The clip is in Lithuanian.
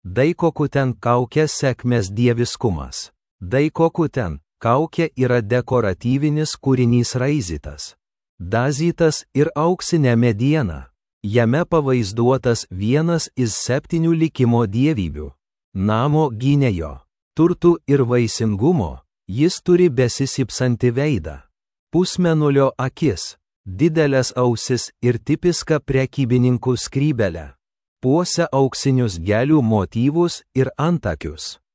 Daikokuten kaukė sėkmės dieviskumas. Daikokuten kaukė yra dekoratyvinis kūrinys raizytas, dazytas ir auksinė mediena. Jame pavaizduotas vienas iš 7 likimo dievybių - namo gynėjo, turtų ir vaisingumo. Jis turi besisipsantį veidą, pusmenulio akis, didelės ausis ir tipiską prekybininkų skrybelę. Puosia auksinius gėlių motyvus ir antakius.